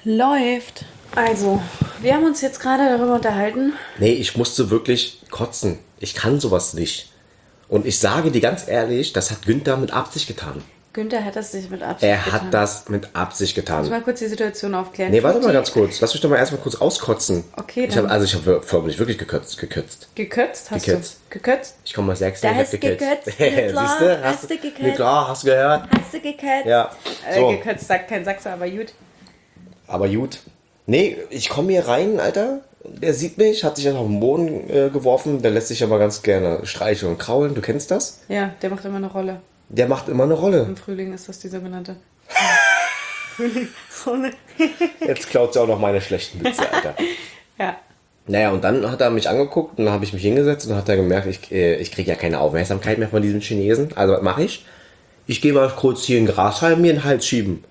Läuft. Also, wir haben uns jetzt gerade darüber unterhalten. Nee, ich musste wirklich kotzen. Ich kann sowas nicht. Und ich sage dir ganz ehrlich, das hat Günther mit Absicht getan. Günther hat das nicht mit Absicht getan. Er hat das mit Absicht getan. Muss mal kurz die Situation aufklären. Nee, warte mal ganz kurz. Lass mich doch mal erstmal kurz auskotzen. Okay, Ich dann. habe förmlich wirklich gekürzt. Gekürzt hast Gekürzt. du? Gekürzt? Ich komme mal sechs. Da hast du gekürzt. Siehst du? Hast du gekürzt? Nee, klar, hast du gehört? Hast du gekürzt? Ja. So. Gekürzt sagt kein Sachse, aber gut. Aber gut. Nee, ich komme hier rein, Alter. Der sieht mich, hat sich auf den Boden geworfen. Der lässt sich aber ganz gerne streicheln und kraulen. Du kennst das? Ja, der macht immer eine Rolle. Der macht immer eine Rolle. Im Frühling ist das die sogenannte Frühlingsrolle. Jetzt klaut sie auch noch meine schlechten Witze, Alter. Ja. Naja, und dann hat er mich angeguckt und dann habe ich mich hingesetzt und dann hat er gemerkt, ich kriege ja keine Aufmerksamkeit mehr von diesen Chinesen. Also was mache ich? Ich gehe mal kurz hier in den Grashalm mir in den Hals schieben.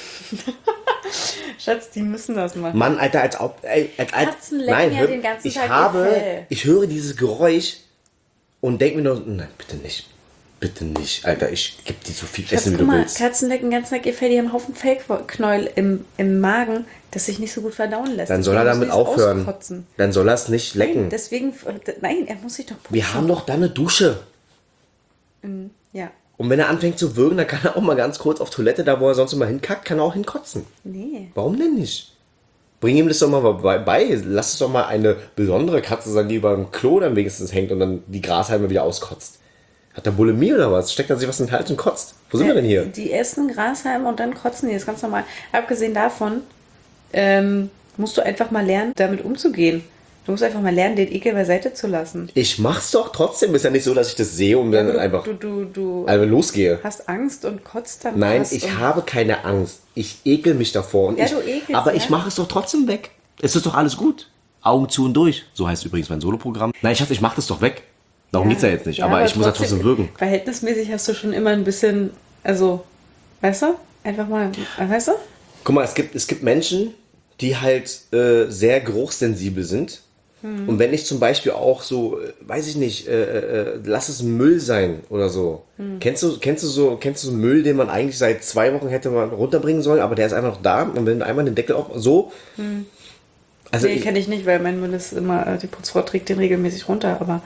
Schatz, die müssen das machen. Mann, Alter, als Katzen lecken ja den ganzen Tag ihr Fell. ich höre dieses Geräusch und denke mir nur, nein, bitte nicht. Bitte nicht, Alter, ich gebe dir so viel Essen, wie du willst. Katzen lecken den ganzen Tag ihr Fell, die haben einen Haufen Fellknäuel im Magen, das sich nicht so gut verdauen lässt. Dann soll er damit aufhören. Dann soll er es nicht lecken. Nein, deswegen, nein, er muss sich doch putzen. Wir haben doch da eine Dusche. Ja. Und wenn er anfängt zu würgen, dann kann er auch mal ganz kurz auf Toilette, da wo er sonst immer hinkackt, kann er auch hinkotzen. Nee. Warum denn nicht? Bring ihm das doch mal bei. Lass es doch mal eine besondere Katze sein, die über dem Klo dann wenigstens hängt und dann die Grashalme wieder auskotzt. Hat der Bulimie oder was? Steckt er sich was in den Hals und kotzt? Wo sind wir denn hier? Die essen Grashalme und dann kotzen die. Das ist ganz normal. Abgesehen davon musst du einfach mal lernen, damit umzugehen. Du musst einfach mal lernen, den Ekel beiseite zu lassen. Ich mach's doch trotzdem. Ist ja nicht so, dass ich das sehe und dann einfach Du losgehe. hast Angst und kotzt dann. Nein, ich habe keine Angst. Ich ekel mich davor. Und Ja, du ekelst, aber ja. ich mache es doch trotzdem weg. Es ist doch alles gut. Augen zu und durch. So heißt übrigens mein Soloprogramm. Nein, Schatz, ich mache das doch weg. Darum geht's ja jetzt nicht. Aber ich muss ja trotzdem wirken. Verhältnismäßig hast du schon immer ein bisschen, also, weißt du? Einfach mal, weißt du? Guck mal, es gibt Menschen, die halt sehr geruchssensibel sind. Und wenn ich zum Beispiel auch so, weiß ich nicht, lass es Müll sein oder so. Kennst du so Müll, den man eigentlich seit 2 Wochen hätte man runterbringen sollen, aber der ist einfach noch da und wenn du einmal den Deckel auf, so. Also Nee, kenne ich nicht, weil mein Müll ist immer, die Putzfrau trägt den regelmäßig runter, aber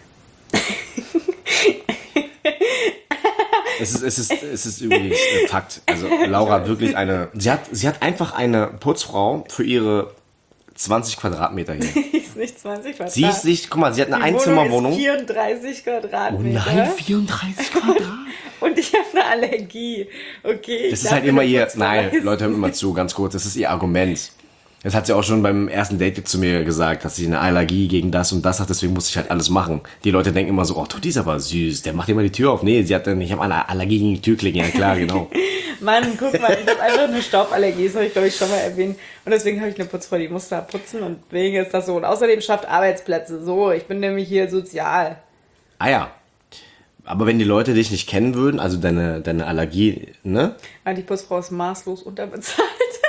es ist übrigens Fakt. Also Laura hat wirklich sie hat einfach eine Putzfrau für ihre 20 Quadratmeter hier. die ist nicht 20 Quadrat. Sie ist nicht, guck mal, sie hat eine Die Einzimmerwohnung. Wohnung ist 34 Quadratmeter. Oh nein, 34 Quadrat. Und ich habe eine Allergie. Okay. Das ist halt immer nein, Leute, hören immer zu, ganz kurz, das ist ihr Argument. Das hat sie auch schon beim ersten Date zu mir gesagt, dass sie eine Allergie gegen das und das hat, deswegen muss ich halt alles machen. Die Leute denken immer so, oh, Tutti ist aber süß, der macht immer die Tür auf. Nee, ich habe eine Allergie gegen die Türklinge, ja klar, genau. Mann, guck mal, ich habe einfach eine Stauballergie, das habe ich glaube ich schon mal erwähnt. Und deswegen habe ich eine Putzfrau, die muss da putzen und deswegen ist das so. Und außerdem schafft Arbeitsplätze. So, ich bin nämlich hier sozial. Ah ja. Aber wenn die Leute dich nicht kennen würden, also deine Allergie, ne? Weil die Putzfrau ist maßlos unterbezahlt.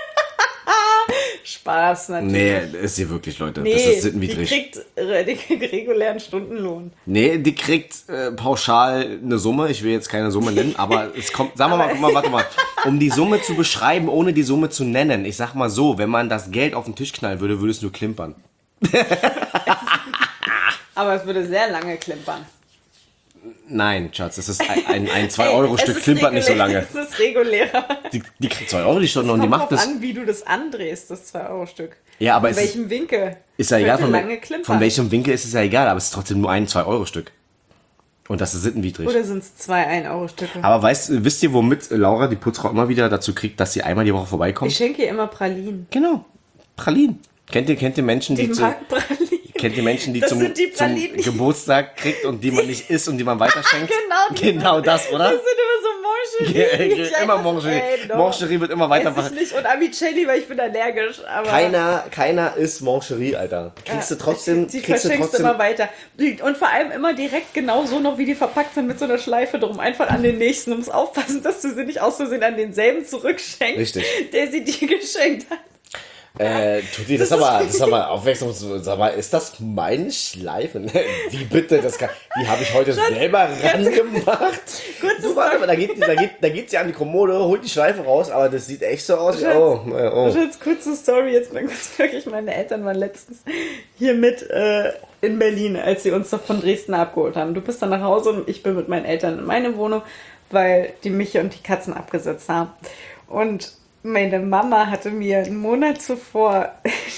Spaß natürlich. Nee, ist sie wirklich, Leute. Nee, das ist sittenwidrig. Die kriegt regulären Stundenlohn. Nee, die kriegt pauschal eine Summe. Ich will jetzt keine Summe nennen, aber es kommt, sagen wir mal, guck mal, warte mal. Um die Summe zu beschreiben, ohne die Summe zu nennen. Ich sag mal so, wenn man das Geld auf den Tisch knallen würde, würde es nur klimpern. Aber es würde sehr lange klimpern. Nein, Schatz, das ist ein 2-Euro-Stück klimpert nicht so lange. Das ist regulärer. Die kriegt 2 Euro die Stunde und die macht das. Kommt drauf an, wie du das andrehst, das 2-Euro-Stück. Ja, aber in welchem Winkel? Ist ja egal, von welchem Winkel ist es ja egal, aber es ist trotzdem nur ein 2-Euro-Stück. Und das ist sittenwidrig. Oder sind es 2 1-Euro-Stücke? Aber wisst ihr, womit Laura, die Putzfrau, immer wieder dazu kriegt, dass sie einmal die Woche vorbeikommt? Ich schenke ihr immer Pralinen. Genau, Pralinen. Kennt ihr Menschen, die zum Das sind die Pralinen, Geburtstag kriegt und die man nicht isst und die man weiterschenkt? Genau das, oder? Das sind immer so Moncherie. Immer Moncherie. Moncherie wird immer weiter. Ess ich nicht. Und Amicelli, weil ich bin allergisch. Aber keiner isst Moncherie, Alter. Kriegst du trotzdem. Die verschenkst du immer weiter. Und vor allem immer direkt genauso noch, wie die verpackt sind, mit so einer Schleife drum. Einfach an den nächsten. Du musst aufpassen, dass du sie nicht aus Versehen an denselben zurückschenkst, Richtig. der sie dir geschenkt hat. Tutti, das ist aber aufmerksam. Sag mal, ist das meine Schleife? Wie bitte? Die habe ich heute selber rangemacht. Du, warte mal, da geht sie an die Kommode, holt die Schleife raus, aber das sieht echt so aus. Schatz, kurze Story, jetzt mal kurz wirklich. Meine Eltern waren letztens hier mit in Berlin, als sie uns doch von Dresden abgeholt haben. Du bist dann nach Hause und ich bin mit meinen Eltern in meine Wohnung, weil die Michi und die Katzen abgesetzt haben. Und meine Mama hatte mir einen Monat zuvor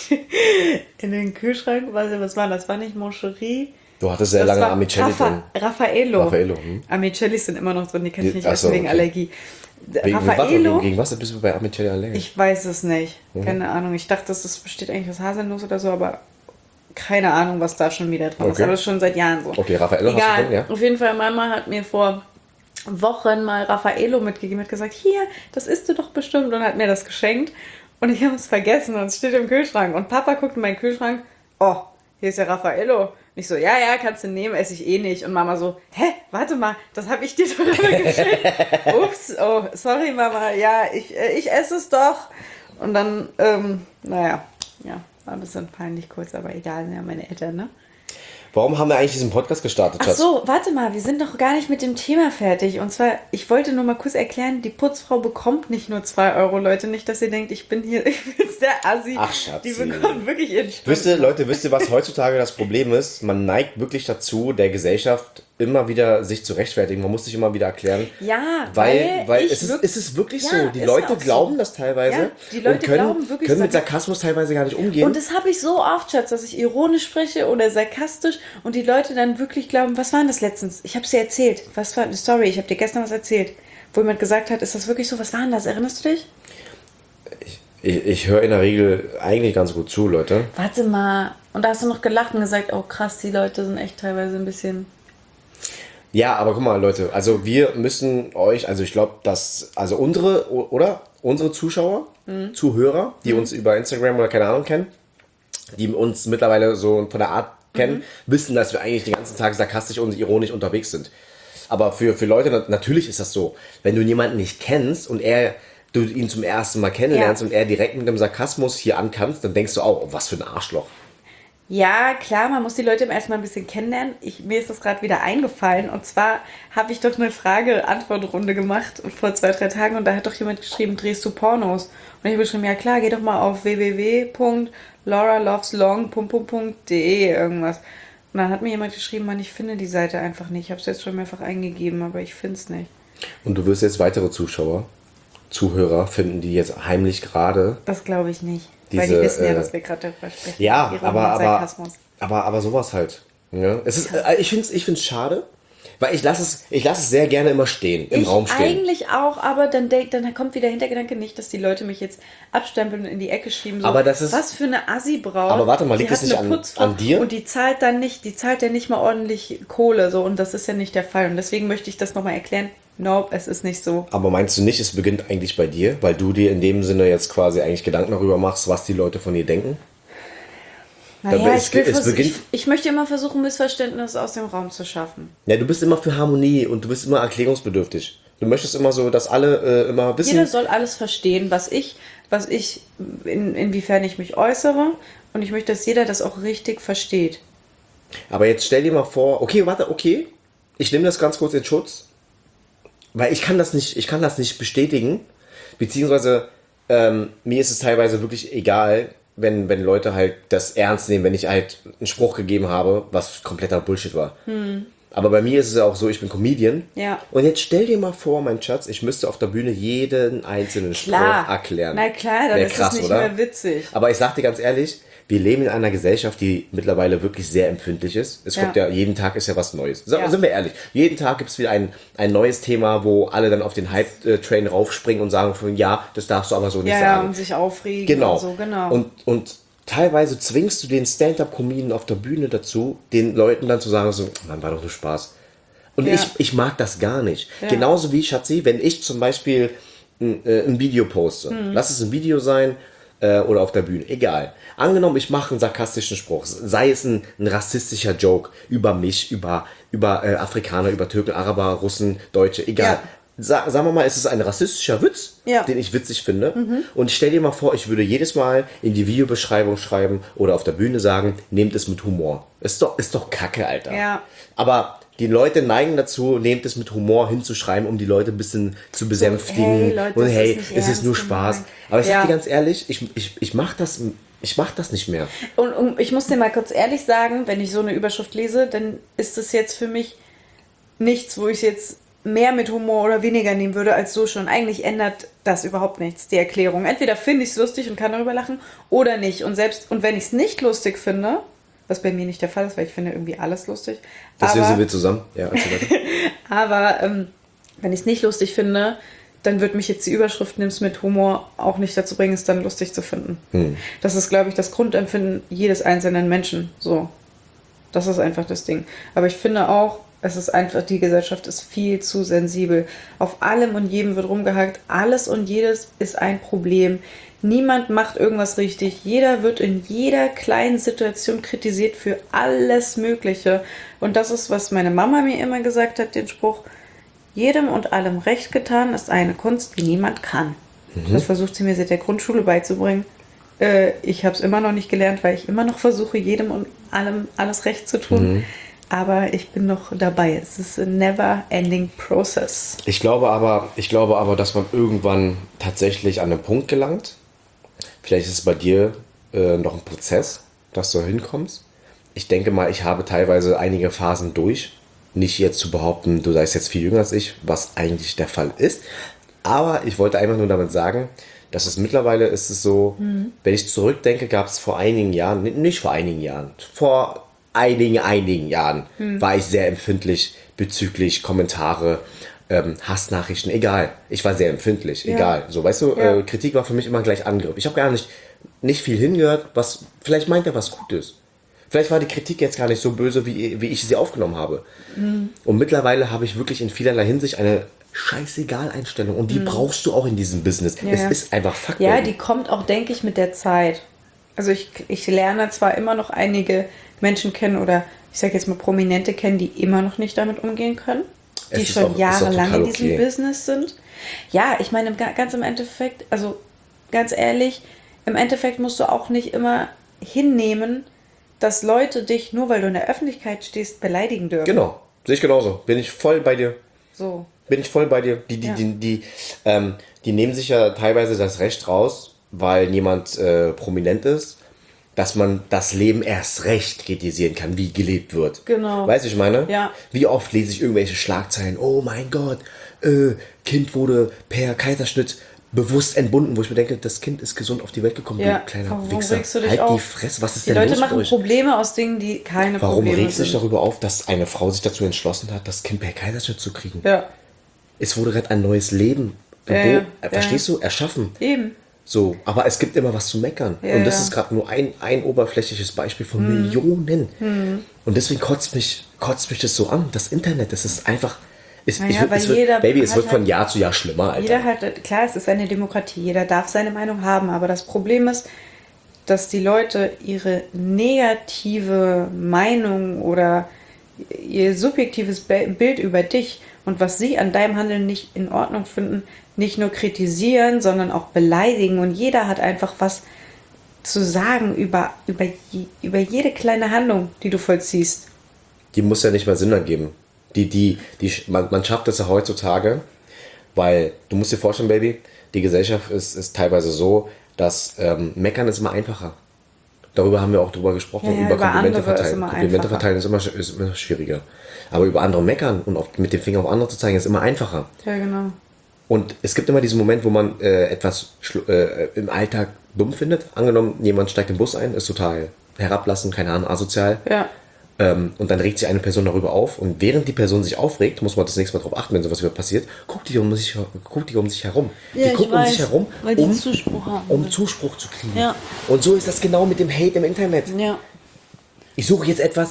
in den Kühlschrank, was war das? War nicht Moncherie? Du hattest sehr lange Amicelli drin. Raffaello. Amicellis sind immer noch drin, die kann ich nicht essen wegen Allergie. Raffaello. Gegen was bist du bei Amicelli allergisch? Ich weiß es nicht. Keine Ahnung. Ich dachte, das besteht eigentlich aus Haselnuss oder so, aber keine Ahnung, was da schon wieder drin ist. Aber das ist schon seit Jahren so. Okay, Raffaello hast du drin, ja? Auf jeden Fall, Mama hat mir vor Wochen mal Raffaello mitgegeben, hat gesagt, hier, das isst du doch bestimmt, und hat mir das geschenkt. Und ich habe es vergessen und es steht im Kühlschrank. Und Papa guckt in meinen Kühlschrank, oh, hier ist ja Raffaello. Und ich so, ja, kannst du nehmen, esse ich eh nicht. Und Mama so, warte mal, das habe ich dir doch immer geschenkt. Ups, oh, sorry Mama, ja, ich esse es doch. Und dann, war ein bisschen peinlich kurz, aber egal, ja, meine Eltern, ne? Warum haben wir eigentlich diesen Podcast gestartet, Schatz? Ach so, warte mal, wir sind doch gar nicht mit dem Thema fertig. Und zwar, ich wollte nur mal kurz erklären, die Putzfrau bekommt nicht nur 2 Euro, Leute. Nicht, dass ihr denkt, ich bin der Assi. Ach, Schatz. Die bekommt wirklich ihren wisst ihr, was heutzutage das Problem ist? Man neigt wirklich dazu, der Gesellschaft immer wieder sich zu rechtfertigen. Man muss sich immer wieder erklären. Ja, weil es ist wirklich so. Die Leute glauben das teilweise. Ja, die Leute glauben wirklich, können mit Sarkasmus teilweise gar nicht umgehen. Und das habe ich so oft, Schatz, dass ich ironisch spreche oder sarkastisch und die Leute dann wirklich glauben, was war denn das letztens? Ich habe es dir erzählt. Was war, sorry, ich habe dir gestern was erzählt. Wo jemand gesagt hat, ist das wirklich so? Was war denn das? Erinnerst du dich? Ich höre in der Regel eigentlich ganz gut zu, Leute. Warte mal. Und da hast du noch gelacht und gesagt, oh krass, die Leute sind echt teilweise ein bisschen... Ja, aber guck mal, Leute, also wir müssen euch, also ich glaube, dass, also unsere Zuschauer, Zuhörer, die uns über Instagram oder keine Ahnung kennen, die uns mittlerweile so von der Art kennen, wissen, dass wir eigentlich den ganzen Tag sarkastisch und ironisch unterwegs sind. Aber für Leute, natürlich ist das so, wenn du jemanden nicht kennst und du ihn zum ersten Mal kennenlernst und er direkt mit dem Sarkasmus hier ankannt, dann denkst du auch, oh, was für ein Arschloch. Ja, klar, man muss die Leute erstmal ein bisschen kennenlernen. Mir ist das gerade wieder eingefallen. Und zwar habe ich doch eine Frage-Antwort-Runde gemacht vor 2-3 Tagen und da hat doch jemand geschrieben, drehst du Pornos? Und ich habe geschrieben, ja klar, geh doch mal auf www.lauraloveslong.de irgendwas. Und dann hat mir jemand geschrieben, Mann, ich finde die Seite einfach nicht. Ich habe es jetzt schon mehrfach eingegeben, aber ich finde es nicht. Und du wirst jetzt weitere Zuhörer finden, die jetzt heimlich gerade... Das glaube ich nicht. Weil die wissen ja, dass wir gerade darüber sprechen. Ja, aber sowas halt. Ja. Ich finde es schade, weil ich lasse es sehr gerne immer stehen, im Raum stehen. Eigentlich auch, aber dann kommt wieder der Hintergedanke nicht, dass die Leute mich jetzt abstempeln und in die Ecke schieben. So, aber das ist, was für eine Assi-Braut. Aber warte mal, liegt das nicht an dir? Und die zahlt ja nicht mal ordentlich Kohle. So, und das ist ja nicht der Fall. Und deswegen möchte ich das nochmal erklären. Nope, es ist nicht so. Aber meinst du nicht, es beginnt eigentlich bei dir? Weil du dir in dem Sinne jetzt quasi eigentlich Gedanken darüber machst, was die Leute von dir denken? Naja, ich möchte immer versuchen, Missverständnisse aus dem Raum zu schaffen. Ja, du bist immer für Harmonie und du bist immer erklärungsbedürftig. Du möchtest immer so, dass alle immer wissen... Jeder soll alles verstehen, inwiefern ich mich äußere. Und ich möchte, dass jeder das auch richtig versteht. Aber jetzt stell dir mal vor... Okay, ich nehme das ganz kurz in Schutz. Weil ich kann das nicht bestätigen, beziehungsweise mir ist es teilweise wirklich egal, wenn Leute halt das ernst nehmen, wenn ich halt einen Spruch gegeben habe, was kompletter Bullshit war. Aber bei mir ist es ja auch so, ich bin Comedian. Ja. Und jetzt stell dir mal vor, mein Schatz, ich müsste auf der Bühne jeden einzelnen Spruch erklären. Na klar, dann ist krass, es nicht mehr witzig. Aber ich sag dir ganz ehrlich, wir leben in einer Gesellschaft, die mittlerweile wirklich sehr empfindlich ist. Es kommt ja, jeden Tag ist ja was Neues. Sind wir ehrlich, jeden Tag gibt es wieder ein neues Thema, wo alle dann auf den Hype-Train raufspringen und sagen, ja, das darfst du aber so nicht sagen. Ja, und sich aufregen genau. Und so, genau. Und teilweise zwingst du den Stand-Up-Comedian auf der Bühne dazu, den Leuten dann zu sagen, so, Mann, war doch nur Spaß. Und ich mag das gar nicht. Ja. Genauso wie, Schatzi, wenn ich zum Beispiel ein Video poste, lass es ein Video sein, oder auf der Bühne, egal. Angenommen, ich mache einen sarkastischen Spruch, sei es ein rassistischer Joke über mich, über Afrikaner, über Türken, Araber, Russen, Deutsche, egal. Ja. sagen wir mal, es ist ein rassistischer Witz, Ja. den ich witzig finde. Und stell dir mal vor, ich würde jedes Mal in die Videobeschreibung schreiben oder auf der Bühne sagen, nehmt es mit Humor. Ist doch Kacke, Alter. Ja. Aber die Leute neigen dazu, nehmt es mit Humor hinzuschreiben, um die Leute ein bisschen zu besänftigen. hey, Leute, und das hey, ist nicht es ist nur ernst Spaß. gemeint. Aber ich Ja. sag dir ganz ehrlich, ich mach das nicht mehr. Und ich muss dir mal kurz ehrlich sagen, wenn ich so eine Überschrift lese, dann ist es jetzt für mich nichts, wo ich jetzt mehr mit Humor oder weniger nehmen würde als so schon. Eigentlich ändert das überhaupt nichts, die Erklärung. Entweder finde ich es lustig und kann darüber lachen oder nicht. Und wenn ich es nicht lustig finde, was bei mir nicht der Fall ist, weil ich finde irgendwie alles lustig. Deswegen aber sind wir zusammen. Ja, erzähl weiter. aber wenn ich es nicht lustig finde, dann wird mich jetzt die Überschrift nimm's mit Humor auch nicht dazu bringen, es dann lustig zu finden. Das ist, glaube ich, das Grundempfinden jedes einzelnen Menschen. So. Das ist einfach das Ding. Aber ich finde auch, es ist einfach, die Gesellschaft ist viel zu sensibel. Auf allem und jedem wird rumgehackt. Alles und jedes ist ein Problem. Niemand macht irgendwas richtig. Jeder wird in jeder kleinen Situation kritisiert für alles Mögliche. Und das ist, was meine Mama mir immer gesagt hat, den Spruch: jedem und allem Recht getan ist eine Kunst, die niemand kann. Das versucht sie mir seit der Grundschule beizubringen. Ich habe es immer noch nicht gelernt, weil ich immer noch versuche, jedem und allem alles Recht zu tun. Aber ich bin noch dabei. Es ist a never-ending process. Ich glaube aber, dass man irgendwann tatsächlich an einen Punkt gelangt. Vielleicht ist es bei dir noch ein Prozess, dass du hinkommst. Ich denke mal, ich habe teilweise einige Phasen durch. Nicht jetzt zu behaupten, du seist jetzt viel jünger als ich, was eigentlich der Fall ist. Aber ich wollte einfach nur damit sagen, dass es mittlerweile ist es so, wenn ich zurückdenke, gab es vor einigen Jahren, nicht vor einigen Jahren, vor einigen Jahren war ich sehr empfindlich bezüglich Kommentare, Hassnachrichten, egal. Ich war sehr empfindlich, egal. So, weißt du, Ja. Kritik war für mich immer gleich Angriff. Ich habe gar nicht viel hingehört, was, vielleicht meint er was Gutes. Vielleicht war die Kritik jetzt gar nicht so böse, wie ich sie aufgenommen habe. Und mittlerweile habe ich wirklich in vielerlei Hinsicht eine Scheißegal-Einstellung. Und die brauchst du auch in diesem Business. Ja. Es ist einfach Fakt. Ja, die kommt auch, denke ich, mit der Zeit. Also ich lerne zwar immer noch einige Menschen kennen oder ich sage jetzt mal Prominente kennen, die immer noch nicht damit umgehen können. Die Es ist schon auch- ist auch jahrelang total in diesem okay. Business sind. Ja, ich meine, ganz im Endeffekt, also ganz ehrlich, im Endeffekt musst du auch nicht immer hinnehmen, dass Leute dich, nur weil du in der Öffentlichkeit stehst, beleidigen dürfen. Genau, sehe ich genauso. Bin ich voll bei dir. So. Bin ich voll bei dir. Die nehmen sich ja teilweise das Recht raus, weil jemand prominent ist, dass man das Leben erst recht kritisieren kann, wie gelebt wird. Genau. Weißt du, ich meine? Ja. Wie oft lese ich irgendwelche Schlagzeilen, oh mein Gott, Kind wurde per Kaiserschnitt bewusst entbunden, wo ich mir denke, das Kind ist gesund auf die Welt gekommen, Ja. du kleiner Warum Wichser. regst du dich Halt die auf? Fresse, was ist Die denn Leute los mit machen euch? Probleme aus Dingen, die keine Warum Probleme regst du dich sind. darüber auf, dass eine Frau sich dazu entschlossen hat, das Kind per Kaiserschnitt zu kriegen? Ja, Es wurde gerade ein neues Leben, Ja. verstehst du, erschaffen. eben. So, aber es gibt immer was zu meckern. Ja, und das ja. ist gerade nur ein oberflächliches Beispiel von Millionen. Und deswegen kotzt mich das so an. Das Internet, das ist einfach... Naja, weil jeder Baby, es hat wird von halt- Jahr zu Jahr schlimmer, Alter. Jeder hat, klar, es ist eine Demokratie, jeder darf seine Meinung haben, aber das Problem ist, dass die Leute ihre negative Meinung oder ihr subjektives Bild über dich und was sie an deinem Handeln nicht in Ordnung finden, nicht nur kritisieren, sondern auch beleidigen. Und jeder hat einfach was zu sagen über jede kleine Handlung, die du vollziehst. Die muss ja nicht mal Sinn ergeben. Man schafft es ja heutzutage, weil du musst dir vorstellen, Baby, die Gesellschaft ist teilweise so, dass Meckern ist immer einfacher. Darüber haben wir auch drüber gesprochen, Ja, über über Komplimente andere ist verteilen. immer Komplimente einfacher. verteilen ist immer schwieriger. Aber über andere meckern und mit dem Finger auf andere zu zeigen, ist immer einfacher. Ja, genau. Und es gibt immer diesen Moment, wo man etwas im Alltag dumm findet. Angenommen, jemand steigt in den Bus ein, ist total herablassend, keine Ahnung, asozial. Ja. Und dann regt sich eine Person darüber auf. Und während die Person sich aufregt, muss man das nächste Mal darauf achten, wenn sowas wieder passiert, guckt die um sich herum. Ja, die ich guckt um weiß, sich herum, weil die Zuspruch haben. um Zuspruch zu kriegen. Ja. Und so ist das genau mit dem Hate im Internet. Ja. Ich suche jetzt etwas,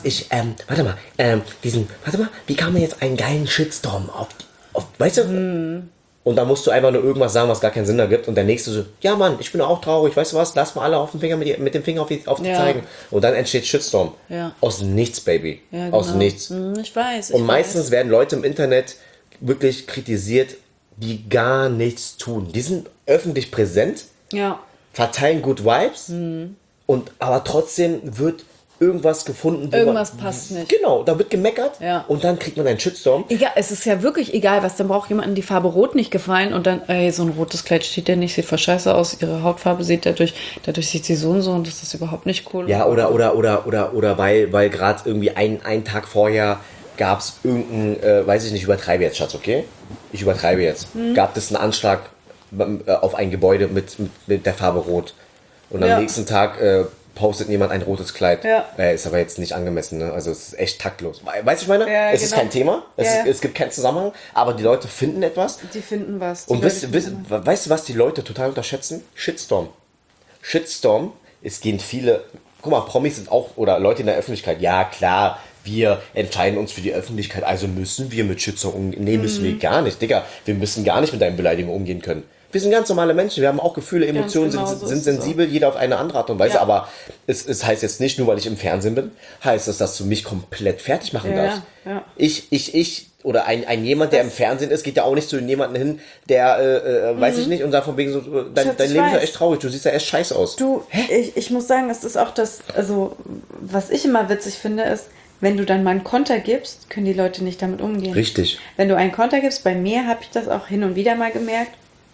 warte mal, wie kann man jetzt einen geilen Shitstorm weißt du? Und dann musst du einfach nur irgendwas sagen, was gar keinen Sinn ergibt. Und der Nächste so, ja Mann, ich bin auch traurig, weißt du was, lass mal alle auf den Finger mit dem Finger auf die Ja. zeigen. Und dann entsteht Shitstorm. Ja. Aus dem Nichts, Baby. Ja, Aus genau. dem Nichts. Ich weiß. Und meistens werden Leute im Internet wirklich kritisiert die gar nichts tun. Die sind öffentlich präsent, Ja. verteilen Good Vibes, aber trotzdem wird irgendwas gefunden, wo Irgendwas passt nicht. Genau, da wird gemeckert Ja. und dann kriegt man einen Shitstorm. Egal, es ist ja wirklich egal, was. Dann braucht jemandem die Farbe Rot nicht gefallen und dann, ey, so ein rotes Kleid steht ja nicht, sieht voll scheiße aus, ihre Hautfarbe sieht dadurch sieht sie so und das ist überhaupt nicht cool. Ja, oder weil gerade irgendwie einen Tag vorher gab es irgendeinen, weiß ich nicht, übertreibe jetzt, Schatz, okay? Ich übertreibe jetzt. Gab es einen Anschlag auf ein Gebäude mit der Farbe Rot. Und am Ja. nächsten Tag postet jemand ein rotes Kleid. Ja. Ist aber jetzt nicht angemessen, ne? Also es ist echt taktlos. Weißt du, ich meine? Ja, Es ist genau. kein Thema, es gibt keinen Zusammenhang, aber die Leute finden etwas. Die finden was. Und weißt du, was die Leute total unterschätzen? Shitstorm. Shitstorm, es gehen viele, guck mal, Promis sind auch, oder Leute in der Öffentlichkeit, ja klar, wir entscheiden uns für die Öffentlichkeit, also müssen wir mit Shitstorm umgehen. Nee, müssen wir gar nicht, Digga. Wir müssen gar nicht mit deinen Beleidigungen umgehen können. Wir sind ganz normale Menschen, wir haben auch Gefühle, Emotionen, genau so sind ist es sensibel, jeder auf eine andere Art und Weise, Ja. aber es heißt jetzt nicht, nur weil ich im Fernsehen bin, heißt es, dass du mich komplett fertig machen Ja, darfst. ja. Ich oder ein jemand, der im Fernsehen ist, geht ja auch nicht zu jemandem hin, der, weiß ich nicht, und sagt von wegen so, dein Schatz, ich Leben ist ja weiß. echt traurig, du siehst ja echt scheiße aus. Du, ich muss sagen, es ist auch das, also was ich immer witzig finde, ist, wenn du dann mal einen Konter gibst, können die Leute nicht damit umgehen. Richtig. Wenn du einen Konter gibst, bei mir habe ich das auch hin und wieder mal gemerkt,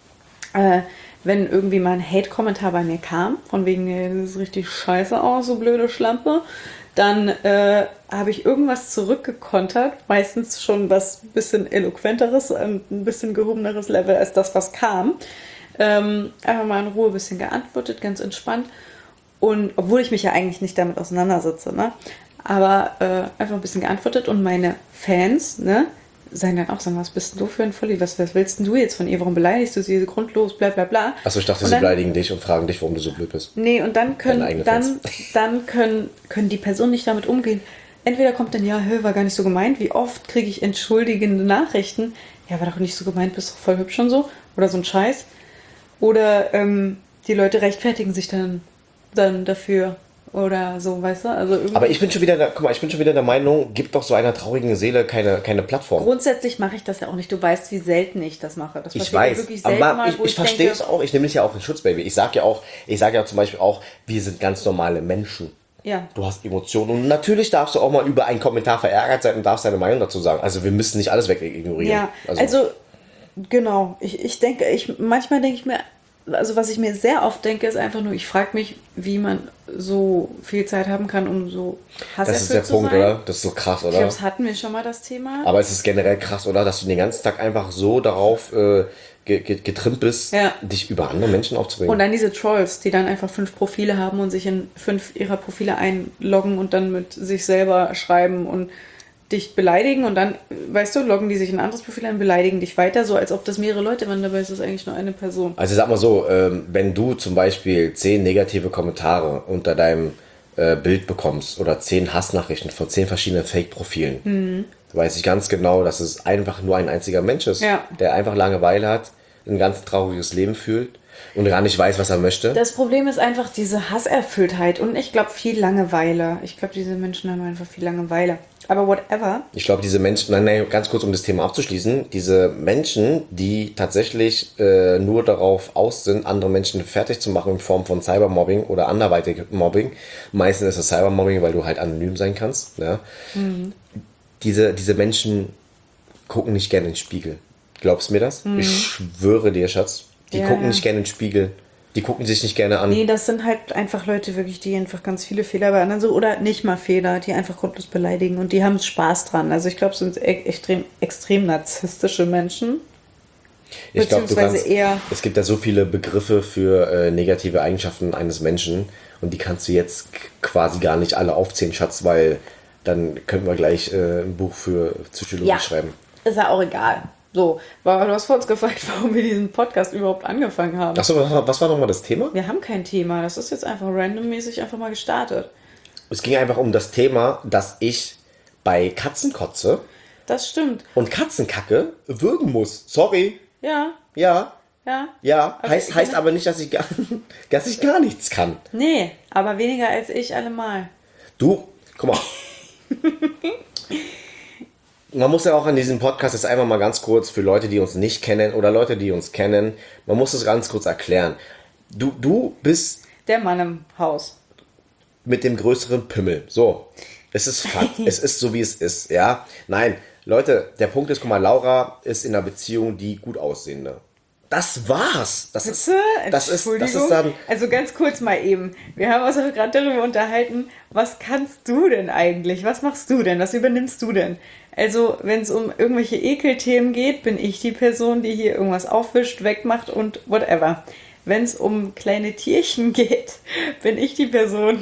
wenn irgendwie mal ein Hate-Kommentar bei mir kam, von wegen, das ist richtig scheiße aus, so blöde Schlampe, dann habe ich irgendwas zurückgekontert, meistens schon was bisschen eloquenteres, ein bisschen gehobeneres Level als das, was kam. Einfach mal in Ruhe ein bisschen geantwortet, ganz entspannt. Und obwohl ich mich ja eigentlich nicht damit auseinandersetze, ne? Aber einfach ein bisschen geantwortet und meine Fans, ne, sagen dann auch, sagen, was bist denn du für ein Volli? Was willst denn du jetzt von ihr? Warum beleidigst du sie grundlos? Bla bla bla. Achso, ich dachte, Und sie dann- beleidigen dich und fragen dich, warum du so blöd bist. Nee, und dann Deine eigenen können die Personen nicht damit umgehen. Entweder kommt dann, ja, war gar nicht so gemeint. Wie oft kriege ich entschuldigende Nachrichten? Ja, war doch nicht so gemeint, bist doch voll hübsch und so. Oder so ein Scheiß. Oder die Leute rechtfertigen sich dann dafür. Oder so, weißt du? Also irgendwie Aber ich bin schon wieder der Meinung, gib doch so einer traurigen Seele keine Plattform. grundsätzlich mache ich das ja auch nicht. Du weißt, wie selten ich das mache. Das Ich passiert ja weiß, wirklich selten aber mal, wo ich verstehe denke, es auch, ich nehme es ja auch in Schutz, Baby. Ich sage ja zum Beispiel auch, wir sind ganz normale Menschen. Ja. Du hast Emotionen und natürlich darfst du auch mal über einen Kommentar verärgert sein und darfst deine Meinung dazu sagen. Also wir müssen nicht alles weg ignorieren. Ja, also genau. Manchmal denke ich mir, also was ich mir sehr oft denke, ist einfach nur, ich frage mich, wie man so viel Zeit haben kann, um so das ist der hasserfüllt zu Punkt, sein. oder? Das ist so krass, Ich glaube, oder? das hatten wir schon mal das Thema. Aber es ist generell krass, oder? Dass du den ganzen Tag einfach so darauf getrimmt bist, Ja. dich über andere Menschen aufzubringen. Und dann diese Trolls, die dann einfach 5 Profile haben und sich in 5 ihrer Profile einloggen und dann mit sich selber schreiben und dich beleidigen und dann, weißt du, loggen die sich in ein anderes Profil ein, beleidigen dich weiter, so als ob das mehrere Leute waren, dabei ist es eigentlich nur eine Person. Also sag mal so, wenn du zum Beispiel 10 negative Kommentare unter deinem Bild bekommst oder 10 Hassnachrichten von 10 verschiedenen Fake-Profilen, weiß ich ganz genau, dass es einfach nur ein einziger Mensch ist, Ja. der einfach Langeweile hat, ein ganz trauriges Leben fühlt und gar nicht weiß, was er möchte. Das Problem ist einfach diese Hasserfülltheit und ich glaube viel Langeweile. Ich glaube, diese Menschen haben einfach viel Langeweile. Aber whatever. Ich glaube, diese Menschen, nein, ganz kurz, um das Thema abzuschließen, diese Menschen, die tatsächlich nur darauf aus sind, andere Menschen fertig zu machen in Form von Cybermobbing oder anderweitig Mobbing, meistens ist es Cybermobbing, weil du halt anonym sein kannst, ja? Diese Menschen gucken nicht gerne in den Spiegel. Glaubst du mir das? Ich schwöre dir, Schatz, die Ja, gucken ja. nicht gerne in den Spiegel. Die gucken sich nicht gerne an. Nee, das sind halt einfach Leute wirklich, die einfach ganz viele Fehler bei anderen so oder nicht mal Fehler, die einfach grundlos beleidigen und die haben Spaß dran. Also ich glaube, es sind extrem narzisstische Menschen. Ich glaube, Beziehungsweise eher. es gibt ja so viele Begriffe für negative Eigenschaften eines Menschen und die kannst du jetzt quasi gar nicht alle aufzählen, Schatz, weil dann könnten wir gleich ein Buch für Psychologie Ja, schreiben. ist ja auch egal. So, aber du hast vor uns gefragt, warum wir diesen Podcast überhaupt angefangen haben. Achso, was war nochmal das Thema? Wir haben kein Thema, das ist jetzt einfach randommäßig einfach mal gestartet. Es ging einfach um das Thema, dass ich bei Katzen kotze Das stimmt. und Katzenkacke würgen muss. Sorry. Ja, Ja, ja. ja. Okay, Heißt aber nicht, dass ich gar nichts kann. Nee, aber weniger als ich allemal. Du, guck mal. man muss ja auch an diesem Podcast jetzt einmal mal ganz kurz für Leute, die uns nicht kennen oder Leute, die uns kennen, man muss es ganz kurz erklären. Du bist Der Mann im Haus. mit dem größeren Pimmel. So, es ist Fakt. Es ist so, wie es ist, ja. Nein, Leute, der Punkt ist, guck mal, Laura ist in einer Beziehung, die gut aussehende. Das war's. Das ist dann... Also ganz kurz mal eben. Wir haben uns auch gerade darüber unterhalten, was kannst du denn eigentlich? Was machst du denn? Was übernimmst du denn? Also, wenn es um irgendwelche Ekelthemen geht, bin ich die Person, die hier irgendwas aufwischt, wegmacht und whatever. Wenn es um kleine Tierchen geht, bin ich die Person,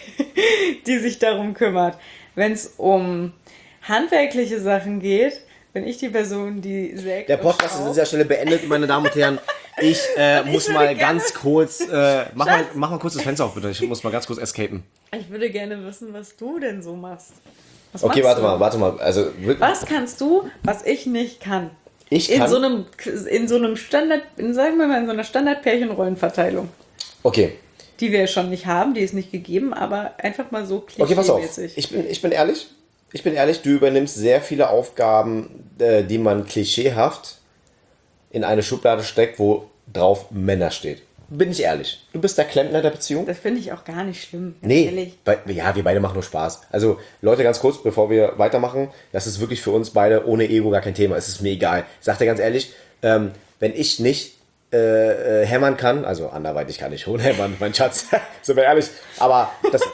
die sich darum kümmert. Wenn es um handwerkliche Sachen geht, bin ich die Person, die sägt. Der Podcast ist an dieser Stelle beendet, meine Damen und Herren. Ich muss mal ganz kurz... mach mal kurz das Fenster auf, bitte. Ich muss mal ganz kurz escapen. Ich würde gerne wissen, was du denn so machst. Was Okay, machst warte du? mal. Also, Was kannst du, was ich nicht kann? ich In kann... so einem Standard, sagen wir mal, in so einer Standard-Pärchen-Rollenverteilung. Okay. Die wir schon nicht haben, die ist nicht gegeben, aber einfach mal so Okay, pass auf. klischeemäßig. Ich bin ehrlich. Ich bin ehrlich, du übernimmst sehr viele Aufgaben, die man klischeehaft in eine Schublade steckt, wo drauf Männer steht. Bin ich ehrlich. Du bist der Klempner der Beziehung? Das finde ich auch gar nicht schlimm. ganz Nee, ehrlich. ja, wir beide machen nur Spaß. Also, Leute, ganz kurz, bevor wir weitermachen, das ist wirklich für uns beide ohne Ego gar kein Thema. Es ist mir egal. Ich sag dir ganz ehrlich, wenn ich nicht hämmern kann, also anderweitig kann ich schon hämmern, mein Schatz, sind wir ehrlich, aber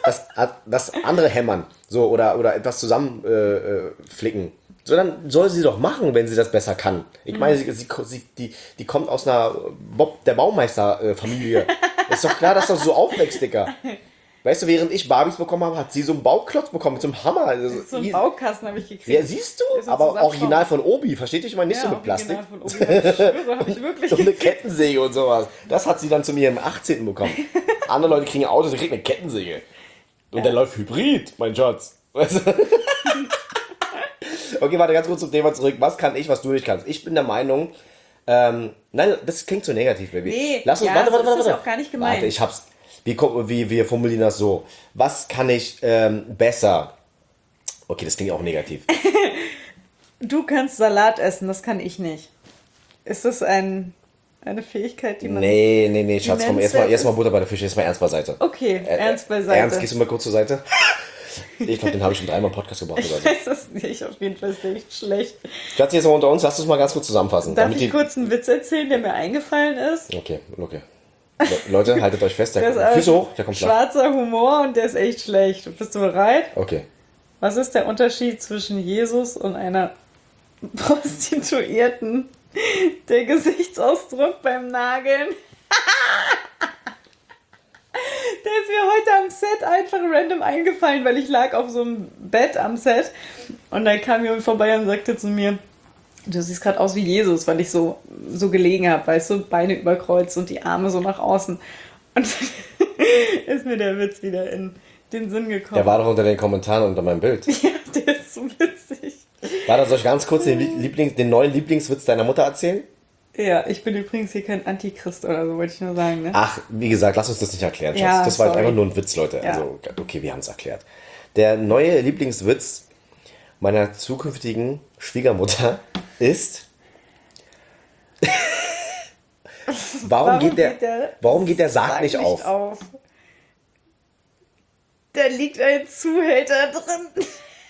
das andere hämmern, so, oder etwas zusammen flicken, so, dann soll sie doch machen, wenn sie das besser kann. Ich meine, die kommt aus einer der Baumeister-Familie. Ist doch klar, dass das so aufwächst, Dicker. Weißt du, während ich Barbies bekommen habe, hat sie so einen Bauklotz bekommen mit so einem Hammer. Also, So einen Baukasten habe ich gekriegt. ja, siehst du? Ist so Aber zusammenbauen. original von Obi, versteht dich mal nicht so mit Plastik. Original von Obi, ich schwöre, habe ich wirklich So eine gekriegt. Kettensäge und sowas. Das hat sie dann zu mir im 18. bekommen. Andere Leute kriegen Autos, sie kriegen eine Kettensäge. Und der läuft Hybrid, mein Schatz. Weißt du? Okay, warte, ganz kurz zum Thema zurück. Was kann ich, was du nicht kannst? Ich bin der Meinung, nein, das klingt so negativ, Baby. Nee, Lass uns, ja, warte. so ist das auch gar nicht gemeint. Warte, ich hab's. Wir formulieren das so. Was kann ich besser? Okay, das klingt auch negativ. Du kannst Salat essen, das kann ich nicht. Ist das eine Fähigkeit, die man... Nee, Schatz, komm, nennenswert erst mal ist? Butter bei der Fische, erst mal ernst beiseite. Okay, ernst beiseite. Ernst, gehst du mal kurz zur Seite? Ich glaube, den habe ich schon 3-mal im Podcast gebracht oder Ich so. weiß es nicht, auf jeden Fall ist der echt schlecht. Schatz, jetzt mal unter uns, lass uns mal ganz kurz zusammenfassen. Darf ich kurz einen Witz erzählen, der mir eingefallen ist? Okay. Leute, haltet euch fest, Der ist Füße hoch, der kommt flach. schwarzer Humor und der ist echt schlecht. Bist du bereit? Okay. Was ist der Unterschied zwischen Jesus und einer Prostituierten? Der Gesichtsausdruck beim Nageln. Der ist mir heute am Set einfach random eingefallen, weil ich lag auf so einem Bett am Set und dann kam jemand vorbei und sagte zu mir, du siehst gerade aus wie Jesus, weil ich so gelegen habe, weißt du, Beine überkreuzt und die Arme so nach außen. Und ist mir der Witz wieder in den Sinn gekommen. Der war doch unter den Kommentaren unter meinem Bild. Ja, der ist so witzig. Warte, soll ich ganz kurz den neuen Lieblingswitz deiner Mutter erzählen? Ja, ich bin übrigens hier kein Antichrist oder so, wollte ich nur sagen, ne? Ach, wie gesagt, lass uns das nicht erklären, Schatz. Ja, das war jetzt sorry. einfach nur ein Witz, Leute. Ja. Also, okay, wir haben es erklärt. Der neue Lieblingswitz meiner zukünftigen Schwiegermutter ist... Warum geht der Sarg nicht auf? Da liegt ein Zuhälter drin.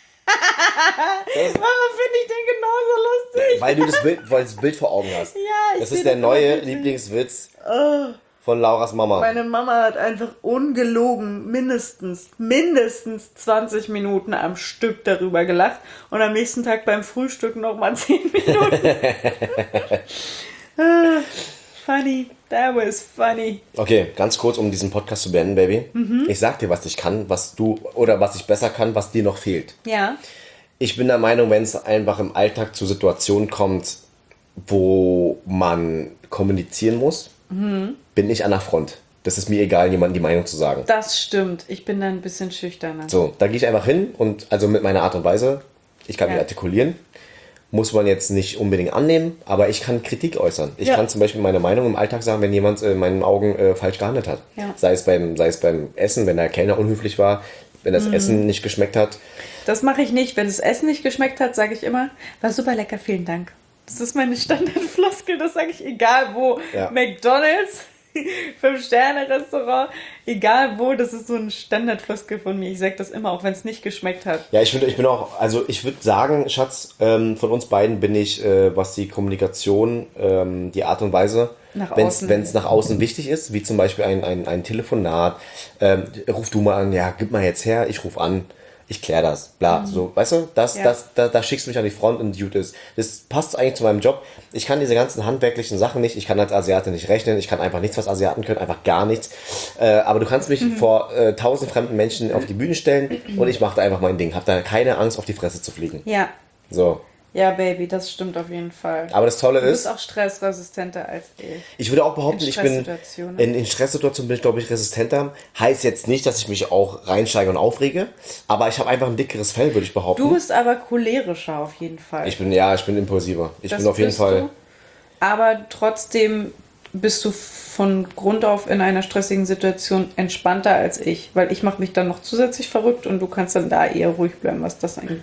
Warum finde ich den genauso lustig? Weil du das Bild vor Augen hast. Ja, ich Das seh ist der das neue immer Lieblingswitz von Lauras Mama. Meine Mama hat einfach ungelogen mindestens 20 Minuten am Stück darüber gelacht und am nächsten Tag beim Frühstück nochmal 10 Minuten. Funny, that was funny. Okay, ganz kurz, um diesen Podcast zu beenden, Baby. Ich sag dir, was ich kann, was ich besser kann, was dir noch fehlt. Ja. Ich bin der Meinung, wenn es einfach im Alltag zu Situationen kommt, wo man kommunizieren muss, bin ich an der Front. Das ist mir egal, jemandem die Meinung zu sagen. Das stimmt. Ich bin da ein bisschen schüchterner. So, da gehe ich einfach hin und also mit meiner Art und Weise, ich kann mich Ja. artikulieren. Muss man jetzt nicht unbedingt annehmen, aber ich kann Kritik äußern. Ich kann zum Beispiel meine Meinung im Alltag sagen, wenn jemand in meinen Augen falsch gehandelt hat. Ja. Sei es beim Essen, wenn der Kellner unhöflich war. wenn das Essen nicht geschmeckt hat. Das mache ich nicht. Wenn das Essen nicht geschmeckt hat, sage ich immer, war super lecker, vielen Dank. Das ist meine Standardfloskel, das sage ich egal wo. Ja. McDonald's, 5-Sterne-Restaurant, egal wo, das ist so ein Standardfloskel von mir. Ich sage das immer, auch wenn es nicht geschmeckt hat. Ja, ich würde sagen, Schatz, von uns beiden bin ich, was die Kommunikation, die Art und Weise, wenn es nach außen wichtig ist, wie zum Beispiel ein Telefonat, ruf du mal an, ja, gib mal jetzt her, ich ruf an. Ich kläre das, bla, so, weißt du, da schickst du mich an die Front und gut ist. Das passt eigentlich zu meinem Job. Ich kann diese ganzen handwerklichen Sachen nicht, ich kann als Asiate nicht rechnen, ich kann einfach nichts, was Asiaten können, einfach gar nichts. Aber du kannst mich vor 1000 fremden Menschen auf die Bühne stellen und ich mache da einfach mein Ding. Hab da keine Angst, auf die Fresse zu fliegen. Ja. So. Ja, Baby, das stimmt auf jeden Fall. Aber das Tolle ist... Du bist auch stressresistenter als ich. Ich würde auch behaupten, in Stresssituationen bin ich, glaube ich, resistenter. Heißt jetzt nicht, dass ich mich auch reinsteige und aufrege, aber ich habe einfach ein dickeres Fell, würde ich behaupten. Du bist aber cholerischer auf jeden Fall. Ich bin impulsiver. Ich bin auf jeden Fall... Aber trotzdem bist du von Grund auf in einer stressigen Situation entspannter als ich, weil ich mache mich dann noch zusätzlich verrückt und du kannst dann da eher ruhig bleiben, was das angeht.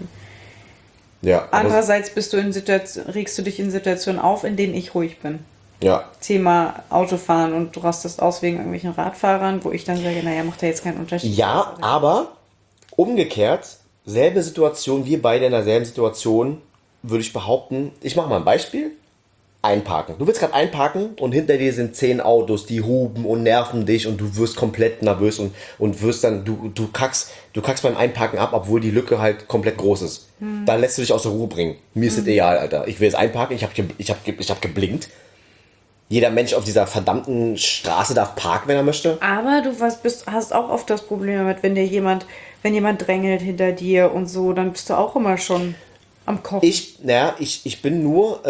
Ja, andererseits regst du dich in Situationen auf, in denen ich ruhig bin. Ja. Thema Autofahren und du rastest aus wegen irgendwelchen Radfahrern, wo ich dann sage, naja, macht ja jetzt keinen Unterschied. Ja, aber umgekehrt, selbe Situation, wir beide in derselben Situation, würde ich behaupten, ich mache mal ein Beispiel. Einparken. Du willst gerade einparken und hinter dir sind 10 Autos, die hupen und nerven dich und du wirst komplett nervös und wirst dann, du kackst beim Einparken ab, obwohl die Lücke halt komplett groß ist. Da lässt du dich aus der Ruhe bringen. Mir ist das egal, Alter. Ich will jetzt einparken, ich hab geblinkt. Jeder Mensch auf dieser verdammten Straße darf parken, wenn er möchte. Aber du hast auch oft das Problem damit, wenn jemand drängelt hinter dir und so, dann bist du auch immer schon am Kochen. Ich bin nur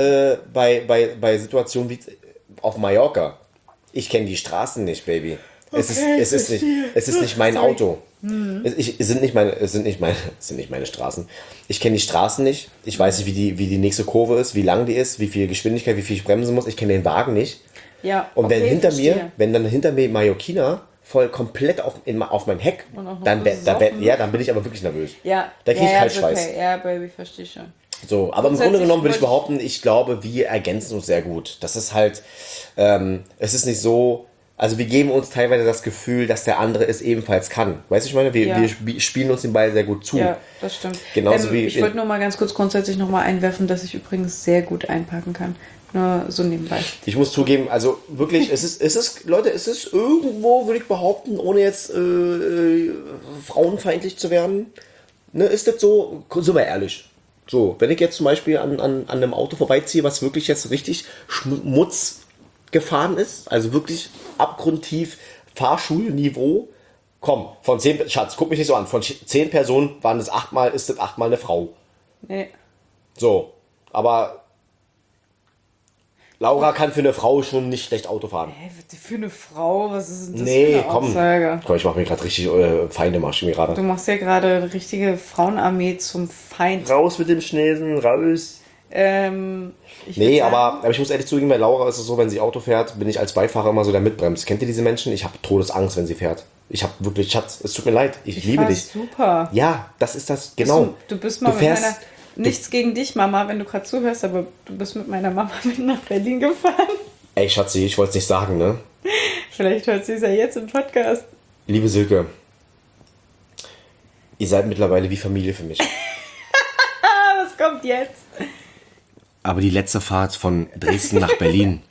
bei Situationen wie auf Mallorca. Ich kenne die Straßen nicht, Baby. Es ist nicht mein Auto. Es sind nicht meine Straßen. Ich kenne die Straßen nicht. Ich weiß nicht, wie die nächste Kurve ist, wie lang die ist, wie viel Geschwindigkeit, wie viel ich bremsen muss. Ich kenne den Wagen nicht. Ja, und wenn dann hinter mir Mallorquiner voll komplett auf mein Heck, dann bin ich aber wirklich nervös. Ja. Da kriege ich Kaltschweiß. Okay. Ja, Baby, verstehe schon. So, aber im Grunde genommen würde ich behaupten, ich glaube, wir ergänzen uns sehr gut. Das ist halt, es ist nicht so, also wir geben uns teilweise das Gefühl, dass der andere es ebenfalls kann. Weißt du, ich meine, wir spielen uns den Ball sehr gut zu. Ja, das stimmt. Genauso wie ich wollte nur mal ganz kurz grundsätzlich nochmal einwerfen, dass ich übrigens sehr gut einpacken kann. Nur so nebenbei. Ich muss zugeben, also wirklich, es ist irgendwo, würde ich behaupten, ohne jetzt frauenfeindlich zu werden, ne, ist das so, sind wir ehrlich. So, wenn ich jetzt zum Beispiel an einem Auto vorbeiziehe, was wirklich jetzt richtig Schmutz gefahren ist, also wirklich abgrundtief Fahrschulniveau, komm, von 10, Schatz, guck mich nicht so an, von 10 Personen ist das 8-mal eine Frau. Nee. So, aber Laura kann für eine Frau schon nicht schlecht Auto fahren. Für eine Frau? Was ist denn das für eine Aussage? Komm, ich mache mir gerade richtig Feinde, mach ich mir gerade. Du machst ja gerade eine richtige Frauenarmee zum Feind. Raus mit dem Schnesen, raus. Aber ich muss ehrlich zugeben, bei Laura ist es so, wenn sie Auto fährt, bin ich als Beifahrer immer so der Mitbremst. Kennt ihr diese Menschen? Ich habe Todesangst, wenn sie fährt. Ich habe wirklich, Schatz, es tut mir leid, ich liebe dich. Super. Ja, das ist das, genau. Du bist mal mit meiner... Nichts gegen dich, Mama, wenn du gerade zuhörst, aber du bist mit meiner Mama mit nach Berlin gefahren. Ey, Schatzi, ich wollte es nicht sagen, ne? Vielleicht hört sie es ja jetzt im Podcast. Liebe Silke, ihr seid mittlerweile wie Familie für mich. Was kommt jetzt? Aber die letzte Fahrt von Dresden nach Berlin.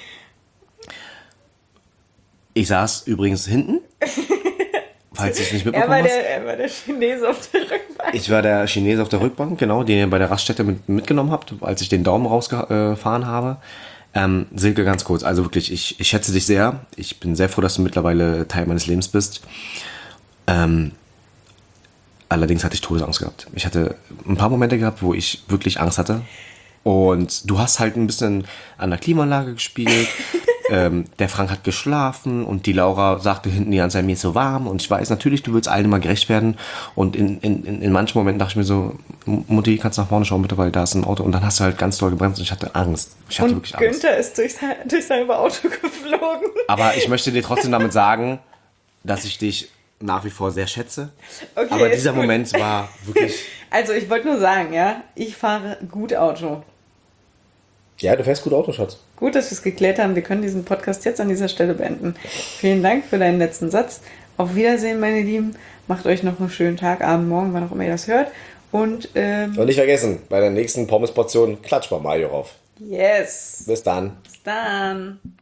Ich saß übrigens hinten. Falls ich es nicht mitbekommen hast. Er war der Chinese auf der Rückbank. Ich war der Chinese auf der Rückbank, genau, den ihr bei der Raststätte mitgenommen habt, als ich den Daumen rausgefahren habe. Silke, ganz kurz, also wirklich, ich schätze dich sehr. Ich bin sehr froh, dass du mittlerweile Teil meines Lebens bist. Allerdings hatte ich Todesangst gehabt. Ich hatte ein paar Momente gehabt, wo ich wirklich Angst hatte. Und du hast halt ein bisschen an der Klimaanlage gespielt. Der Frank hat geschlafen und die Laura sagte hinten die ganze Zeit, mir ist so warm. Und ich weiß natürlich, du willst allen immer gerecht werden. Und in manchen Momenten dachte ich mir so, Mutti, kannst nach vorne schauen bitte, weil da ist ein Auto. Und dann hast du halt ganz doll gebremst und ich hatte Angst. Ich hatte wirklich Angst. Günther ist durch sein Auto geflogen. Aber ich möchte dir trotzdem damit sagen, dass ich dich nach wie vor sehr schätze. Okay, Aber ist dieser gut. Moment war wirklich... Also ich wollte nur sagen, ja, ich fahre gut Auto. Ja, du fährst gut Auto, Schatz. Gut, dass wir es geklärt haben. Wir können diesen Podcast jetzt an dieser Stelle beenden. Vielen Dank für deinen letzten Satz. Auf Wiedersehen, meine Lieben. Macht euch noch einen schönen Tag, Abend, Morgen, wann auch immer ihr das hört. Und Und nicht vergessen, bei der nächsten Pommesportion klatscht mal Mario rauf. yes. Bis dann. Bis dann.